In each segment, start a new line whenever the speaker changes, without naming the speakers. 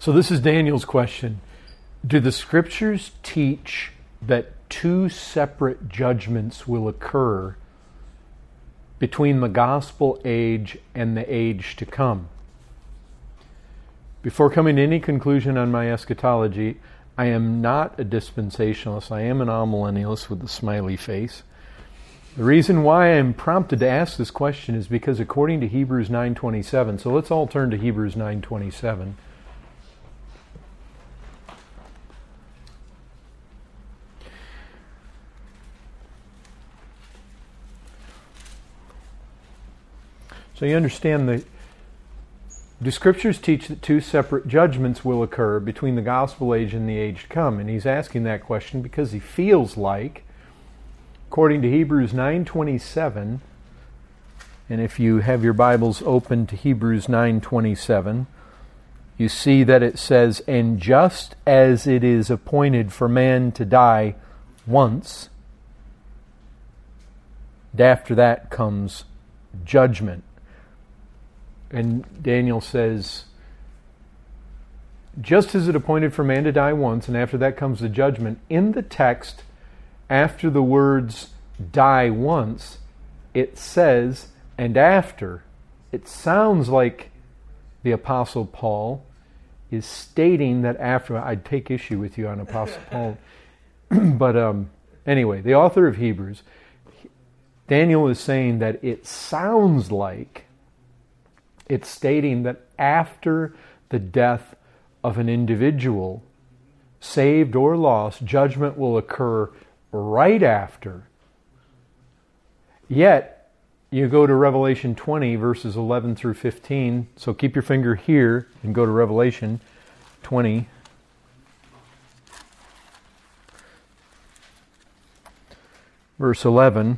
So this is Daniel's question. Do the scriptures teach that two separate judgments will occur between the gospel age and the age to come? Before coming to any conclusion on my eschatology, I am not a dispensationalist. I am an amillennialist with a smiley face. The reason why I'm prompted to ask this question is because according to Hebrews 9:27, so let's all turn to Hebrews 9:27. So you understand that the scriptures teach that two separate judgments will occur between the gospel age and the age to come. And he's asking that question because he feels like, according to Hebrews 9:27, and if you have your Bibles open to Hebrews 9:27, you see that it says, "And just as it is appointed for man to die once, and after that comes judgment." And Daniel says, just as it appointed for man to die once, and after that comes the judgment, in the text, after the words die once, it says, and after. It sounds like the Apostle Paul is stating that after. I'd take issue with you on Apostle Paul. But anyway, the author of Hebrews, Daniel is saying that it sounds like it's stating that after the death of an individual, saved or lost, judgment will occur right after. Yet, you go to Revelation 20, verses 11 through 15. So keep your finger here and go to Revelation 20. Verse 11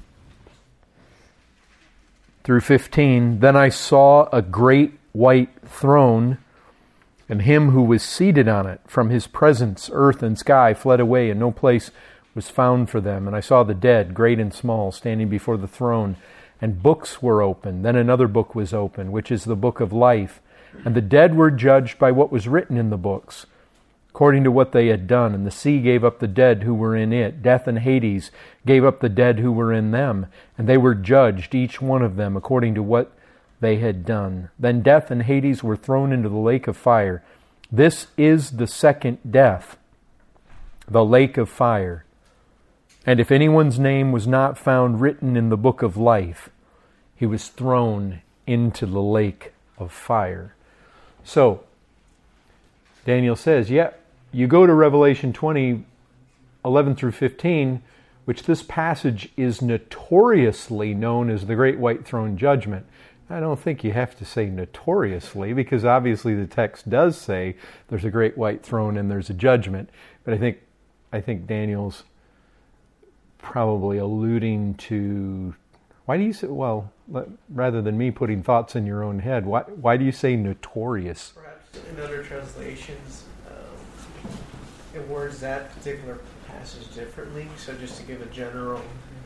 through 15. Then I saw a great white throne, and him who was seated on it. From his presence, earth and sky fled away, and no place was found for them. And I saw the dead, great and small, standing before the throne, and books were opened. Then another book was opened, which is the book of life. And the dead were judged by what was written in the books, according to what they had done. And the sea gave up the dead who were in it. Death and Hades gave up the dead who were in them. And they were judged, each one of them, according to what they had done. Then death and Hades were thrown into the lake of fire. This is the second death, the lake of fire. And if anyone's name was not found written in the book of life, he was thrown into the lake of fire. So, Daniel says, you go to Revelation 20, 11 through 15, which this passage is notoriously known as the Great White Throne Judgment. I don't think you have to say notoriously, because obviously the text does say there's a great white throne and there's a judgment. But I think Daniel's probably alluding to, why do you say, well, rather than me putting thoughts in your own head, why do you say notorious?
Perhaps in other translations, it words that particular passage differently. So just to give a general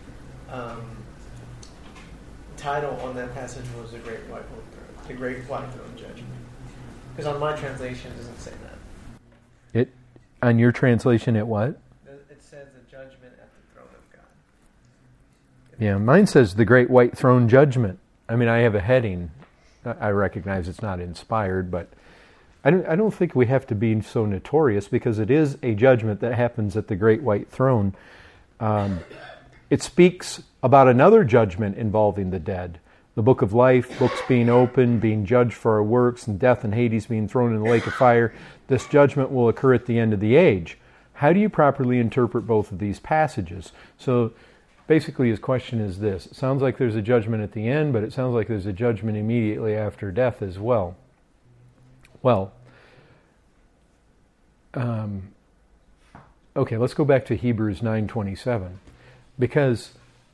title on that passage was the Great White Throne Judgment. Because on my translation it doesn't say that.
On your translation it what?
It says the judgment at the throne of God.
Yeah, mine says the Great White Throne Judgment. I mean, I have a heading. I recognize it's not inspired, but I don't think we have to be so notorious, because it is a judgment that happens at the Great White Throne. It speaks about another judgment involving the dead. The book of life, books being opened, being judged for our works, and death and Hades being thrown in the lake of fire. This judgment will occur at the end of the age. How do you properly interpret both of these passages? So basically his question is this. It sounds like there's a judgment at the end, but it sounds like there's a judgment immediately after death as well. Well, okay, let's go back to Hebrews 9:27, because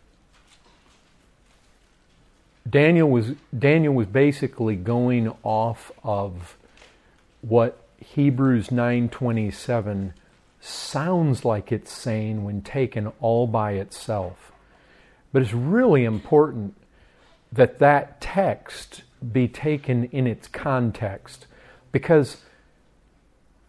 Daniel was basically going off of what Hebrews 9:27 sounds like it's saying when taken all by itself. But it's really important that that text be taken in its context, because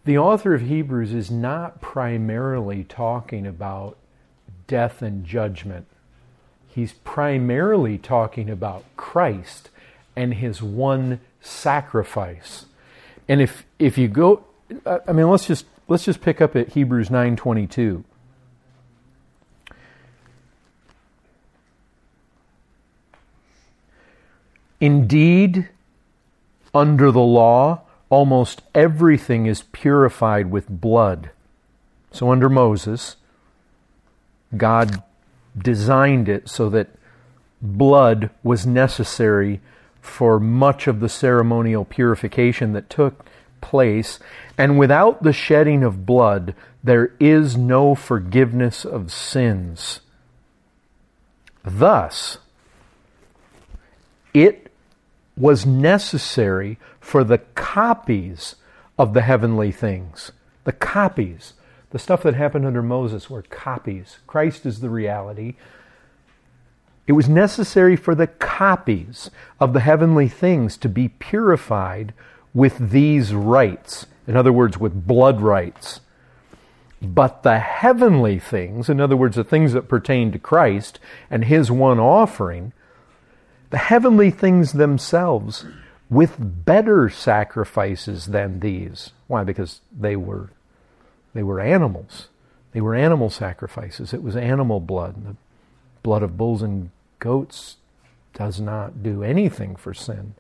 The author of Hebrews is not primarily talking about death and judgment. He's primarily talking about Christ and his one sacrifice. And if you go, I mean, let's just pick up at Hebrews 9:22. Indeed, under the law, almost everything is purified with blood. So under Moses, God designed it so that blood was necessary for much of the ceremonial purification that took place. And without the shedding of blood, there is no forgiveness of sins. Thus, it was necessary for the copies of the heavenly things. The copies. The stuff that happened under Moses were copies. Christ is the reality. It was necessary for the copies of the heavenly things to be purified with these rites. In other words, with blood rites. But the heavenly things, in other words, the things that pertain to Christ and his one offering, the heavenly things themselves with better sacrifices than these. Why? Because they were animals. They were animal sacrifices. It was animal blood. The blood of bulls and goats does not do anything for sin.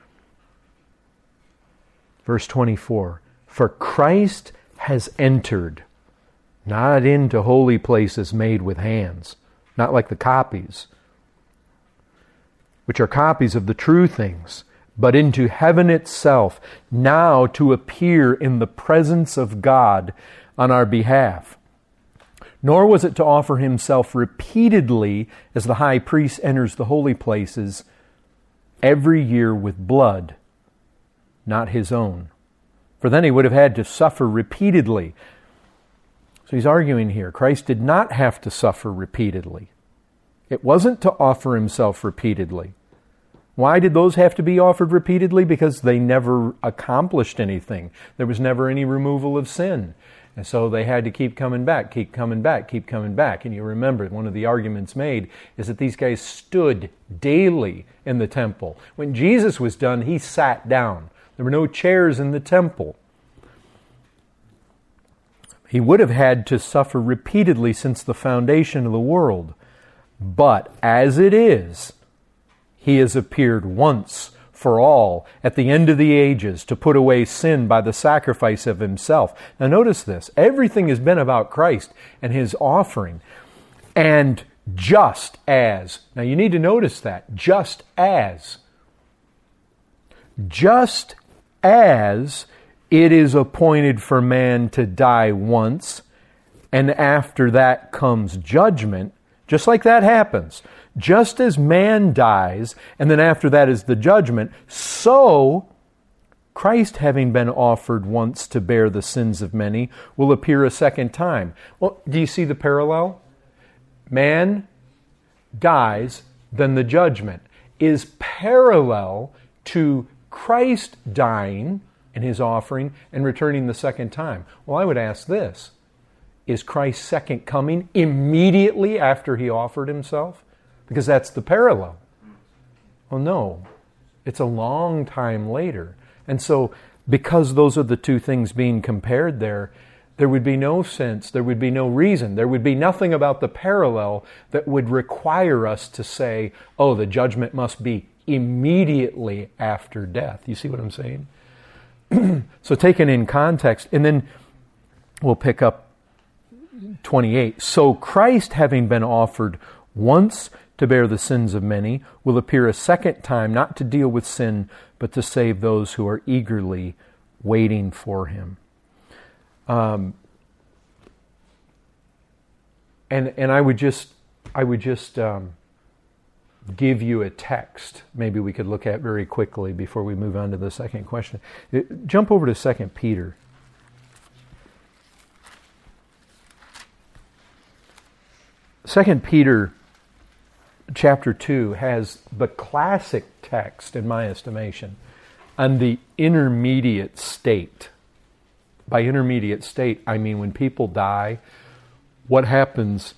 Verse 24, for Christ has entered, not into holy places made with hands, not like the copies, which are copies of the true things, but into heaven itself, now to appear in the presence of God on our behalf. Nor was it to offer himself repeatedly as the high priest enters the holy places every year with blood, not his own. For then he would have had to suffer repeatedly. So he's arguing here, Christ did not have to suffer repeatedly. It wasn't to offer himself repeatedly. Why did those have to be offered repeatedly? Because they never accomplished anything. There was never any removal of sin. And so they had to keep coming back, keep coming back, keep coming back. And you remember, one of the arguments made is that these guys stood daily in the temple. When Jesus was done, he sat down. There were no chairs in the temple. He would have had to suffer repeatedly since the foundation of the world. But as it is, he has appeared once for all at the end of the ages to put away sin by the sacrifice of himself. Now notice this. Everything has been about Christ and his offering. And just as, now you need to notice that, just as it is appointed for man to die once, and after that comes judgment, just like that happens, just as man dies, and then after that is the judgment, so Christ, having been offered once to bear the sins of many, will appear a second time. Well, do you see the parallel? Man dies, then the judgment is parallel to Christ dying in his offering and returning the second time. Well, I would ask this. Is Christ's second coming immediately after he offered himself? Because that's the parallel. Well, no. It's a long time later. And so, because those are the two things being compared there would be no sense, there would be no reason, there would be nothing about the parallel that would require us to say, oh, the judgment must be immediately after death. You see what I'm saying? So taken in context, and then we'll pick up 28. So Christ, having been offered once to bear the sins of many, will appear a second time, not to deal with sin, but to save those who are eagerly waiting for him. And I would just give you a text maybe we could look at very quickly before we move on to the second question. Jump over to 2 Peter. 2 Peter chapter 2 has the classic text, in my estimation, on the intermediate state By intermediate state, I mean when people die, what happens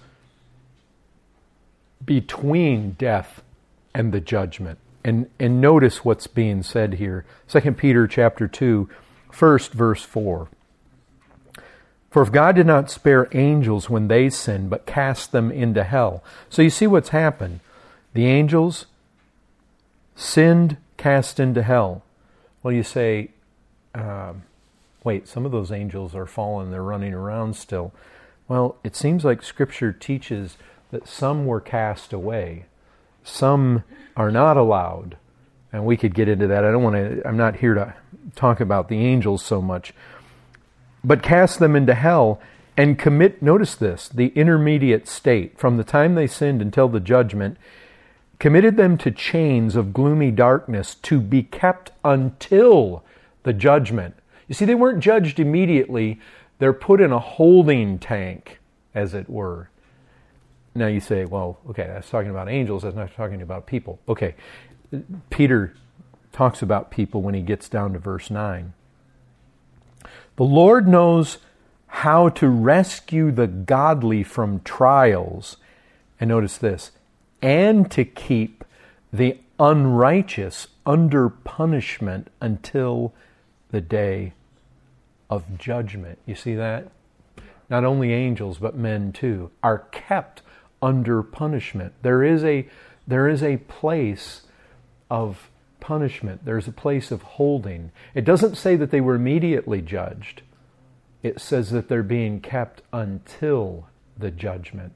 between death and the judgment. And notice what's being said here. 2 Peter chapter 2, first verse 4. For if God did not spare angels when they sinned, but cast them into hell. So you see what's happened. The angels sinned, cast into hell. Well, you say, wait, some of those angels are fallen, they're running around still. Well, it seems like Scripture teaches that some were cast away. Some are not allowed. And we could get into that. I'm not here to talk about the angels so much. But cast them into hell and commit, notice this, the intermediate state, from the time they sinned until the judgment, committed them to chains of gloomy darkness to be kept until the judgment. You see, they weren't judged immediately. They're put in a holding tank, as it were. Now you say, well, okay, that's talking about angels, that's not talking about people. Okay, Peter talks about people when he gets down to verse 9. The Lord knows how to rescue the godly from trials, and notice this, and to keep the unrighteous under punishment until the day of judgment. You see that? Not only angels, but men too, are kept under punishment. There is a place of punishment. There's a place of holding. It doesn't say that they were immediately judged. It says that they're being kept until the judgment.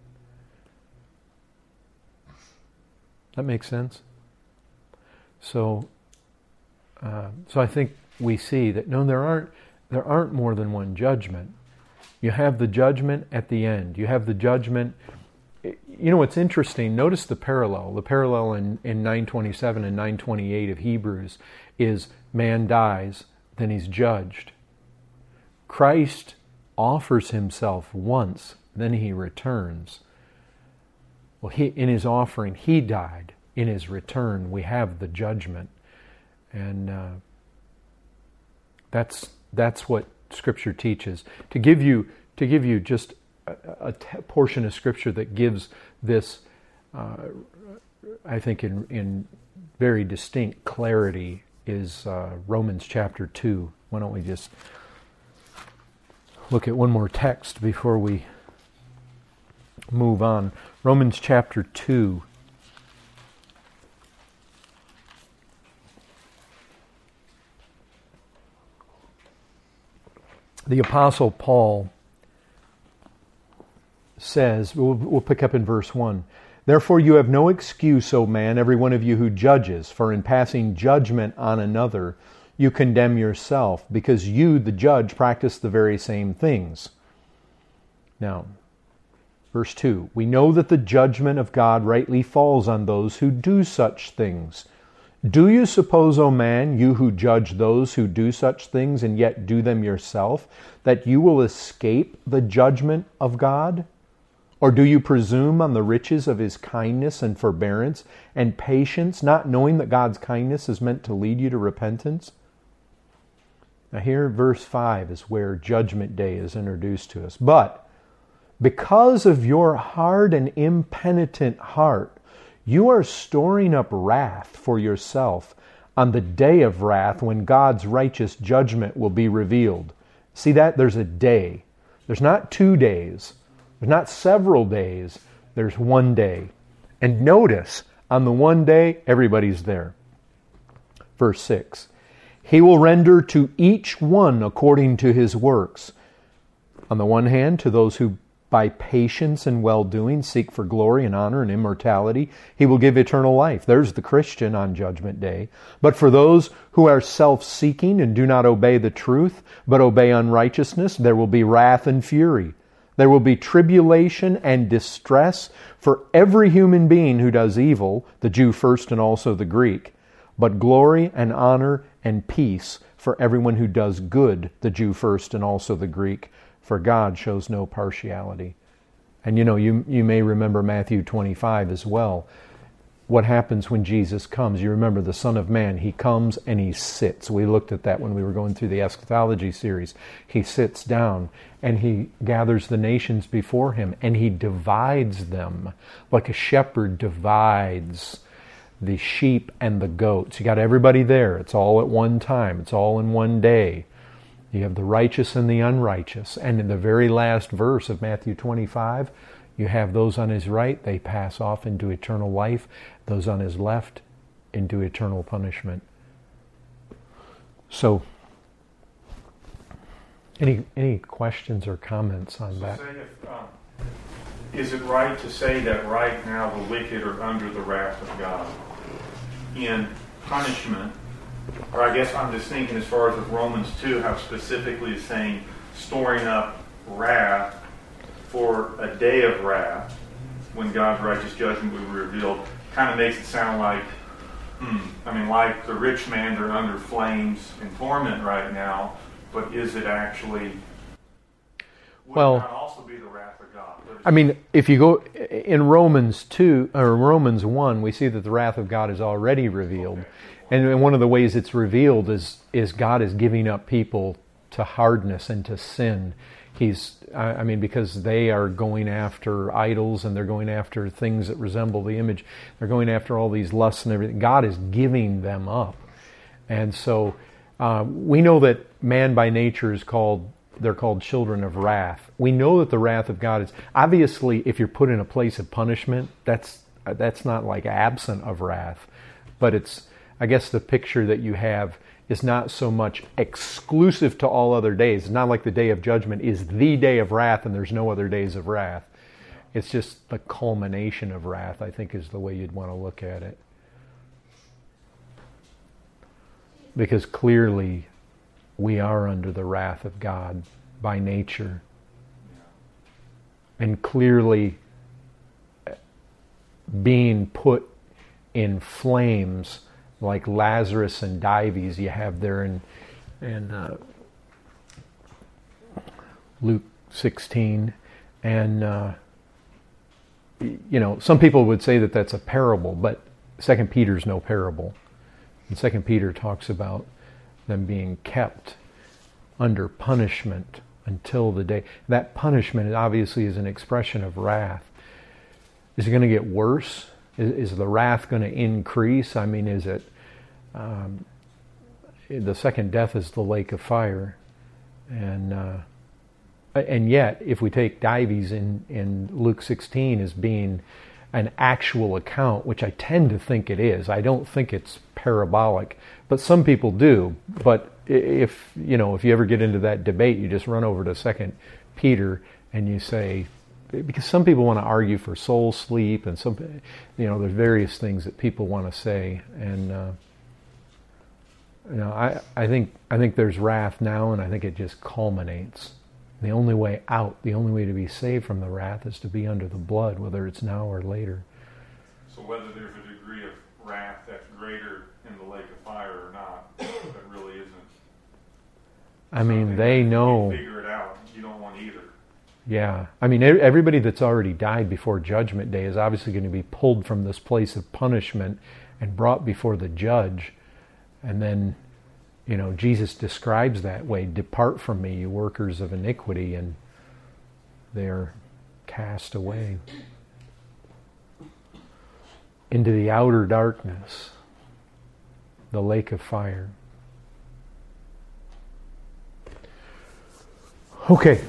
That makes sense? So I think we see that no, there aren't more than one judgment. You have the judgment at the end. You have the judgment. You know what's interesting? Notice the parallel. The parallel in 9:27 and 9:28 of Hebrews is man dies, then he's judged. Christ offers himself once, then he returns. Well, in his offering, he died. In his return, we have the judgment. And that's what Scripture teaches. To give you just a portion of Scripture that gives this, I think, in very distinct clarity is Romans chapter 2. Why don't we just look at one more text before we move on. Romans chapter 2. The Apostle Paul says, we'll pick up in verse 1, Therefore you have no excuse, O man, every one of you who judges, for in passing judgment on another you condemn yourself, because you, the judge, practice the very same things. Now, verse 2, We know that the judgment of God rightly falls on those who do such things. Do you suppose, O man, you who judge those who do such things and yet do them yourself, that you will escape the judgment of God? Or do you presume on the riches of His kindness and forbearance and patience, not knowing that God's kindness is meant to lead you to repentance? Now here, verse 5 is where Judgment Day is introduced to us. But because of your hard and impenitent heart, you are storing up wrath for yourself on the day of wrath when God's righteous judgment will be revealed. See that? There's a day. There's not 2 days. There's not several days. There's one day. And notice, on the one day, everybody's there. Verse 6. He will render to each one according to his works. On the one hand, to those who by patience and well-doing seek for glory and honor and immortality, He will give eternal life. There's the Christian on Judgment Day. But for those who are self-seeking and do not obey the truth, but obey unrighteousness, there will be wrath and fury. There will be tribulation and distress for every human being who does evil, the Jew first and also the Greek, but glory and honor and peace for everyone who does good, the Jew first and also the Greek, for God shows no partiality. And you know, you may remember Matthew 25 as well. what happens when Jesus comes. You remember the Son of Man, he comes and he sits. We looked at that when we were going through the eschatology series. He sits down and he gathers the nations before him and he divides them like a shepherd divides the sheep and the goats. You got everybody there. It's all at one time. It's all in one day. You have the righteous and the unrighteous. And in the very last verse of Matthew 25, you have those on his right, they pass off into eternal life. Those on his left, into eternal punishment. So, any questions or comments on that?
Is it right to say that right now the wicked are under the wrath of God in punishment? Or I guess I'm just thinking as far as with Romans 2, how specifically it's saying storing up wrath for a day of wrath when God's righteous judgment will be revealed, kind of makes it sound like, like the rich man, they're under flames and torment right now, but is it actually, would it not also be the wrath of God?
I mean, if you go in Romans 2 or Romans 1, we see that the wrath of God is already revealed. Okay. And one of the ways it's revealed is God is giving up people to hardness and to sin. Because they are going after idols and they're going after things that resemble the image. They're going after all these lusts and everything. God is giving them up. And so we know that man by nature they're called children of wrath. We know that the wrath of God is, obviously, if you're put in a place of punishment, that's not like absent of wrath. But it's, I guess the picture that you have is not so much exclusive to all other days. It's not like the day of judgment is the day of wrath and there's no other days of wrath. It's just the culmination of wrath, I think, is the way you'd want to look at it. Because clearly we are under the wrath of God by nature. And clearly being put in flames like Lazarus and Dives you have there in Luke 16. And, some people would say that that's a parable, but 2 Peter's no parable. And 2 Peter talks about them being kept under punishment until the day. That punishment obviously is an expression of wrath. Is it going to get worse? Is the wrath going to increase? I mean, is it... the second death is the lake of fire. And yet, if we take Dives in Luke 16 as being an actual account, which I tend to think it is, I don't think it's parabolic, but some people do. But if you ever get into that debate, you just run over to 2 Peter and you say, because some people want to argue for soul sleep, and there's various things that people want to say, and I think there's wrath now, and I think it just culminates. The only way out, the only way to be saved from the wrath, is to be under the blood, whether it's now or later.
So whether there's a degree of wrath that's greater in the lake of fire or not, that really isn't.
I mean, they know.
Figure it out. You don't want either.
Yeah. I mean, everybody that's already died before Judgment Day is obviously going to be pulled from this place of punishment and brought before the judge. And then, Jesus describes that way, "Depart from me, you workers of iniquity," and they're cast away into the outer darkness, the lake of fire. Okay.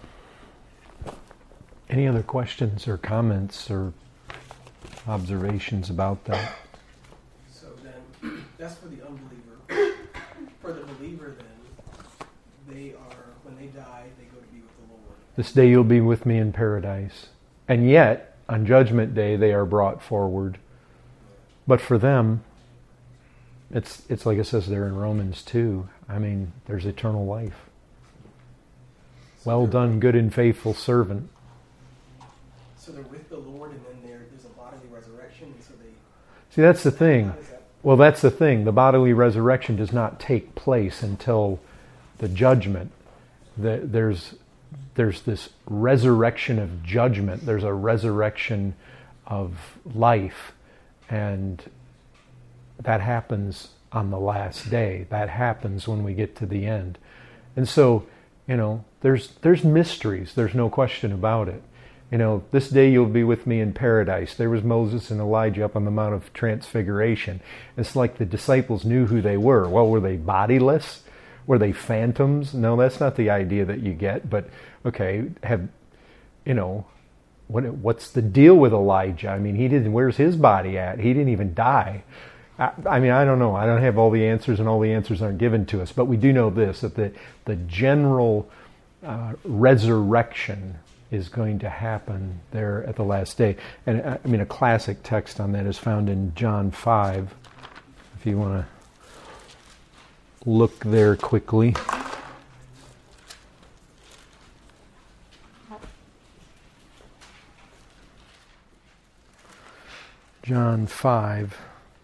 Any other questions or comments or observations about that?
So then, that's for the unbeliever. For the believer, then, when they die, they go to be with the Lord.
This day you'll be with me in paradise. And yet, on Judgment Day, they are brought forward. But for them, it's like it says there in Romans 2. I mean, there's eternal life. Well done, good and faithful servant.
So they're with the Lord, and then there's a bodily resurrection, and so they...
See, that's the thing. Well, that's the thing. The bodily resurrection does not take place until the judgment. There's this resurrection of judgment. There's a resurrection of life And that happens on the last day. That happens when we get to the end. And so, there's mysteries. There's no question about it. This day you'll be with me in paradise. There was Moses and Elijah up on the Mount of Transfiguration. It's like the disciples knew who they were. Well, were they bodiless? Were they phantoms? No, that's not the idea that you get. But, okay, what's the deal with Elijah? I mean, where's his body at? He didn't even die. I don't know. I don't have all the answers, and all the answers aren't given to us. But we do know this, that the general resurrection is going to happen there at the last day. And a classic text on that is found in John 5, if you want to look there quickly. John 5.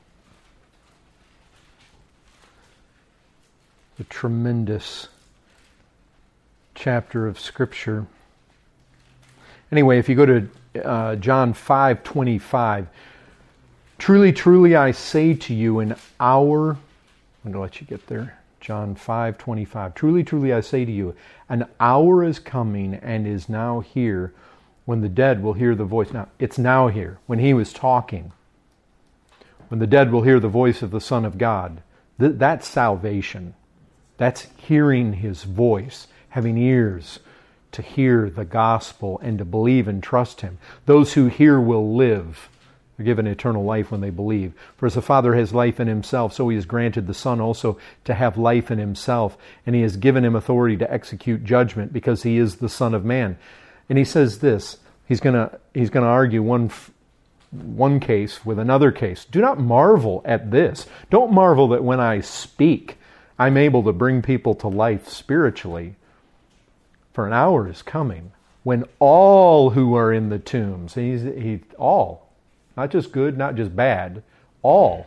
A tremendous chapter of Scripture. Anyway, if you go to John 5:25, truly, truly, I say to you, an hour. I'm going to let you get there. John 5:25. Truly, truly, I say to you, an hour is coming and is now here when the dead will hear the voice. Now, it's now here. When he was talking, when the dead will hear the voice of the Son of God, that's salvation. That's hearing his voice, having ears to hear the gospel and to believe and trust him. Those who hear will live. They're given eternal life when they believe. For as the Father has life in himself, so he has granted the Son also to have life in himself. And he has given him authority to execute judgment because he is the Son of Man. And he says this, he's going to argue one case with another case. Do not marvel at this. Don't marvel that when I speak, I'm able to bring people to life spiritually. For an hour is coming when all who are in the tombs, all, not just good, not just bad, all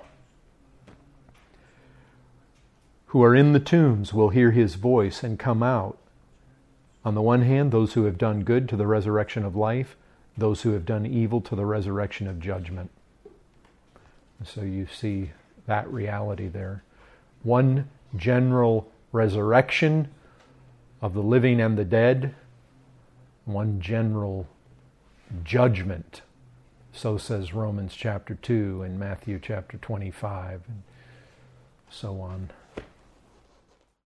who are in the tombs will hear his voice and come out. On the one hand, those who have done good to the resurrection of life, those who have done evil to the resurrection of judgment. So you see that reality there. One general resurrection of the living and the dead, one general judgment. So says Romans chapter 2 and Matthew chapter 25 and so on.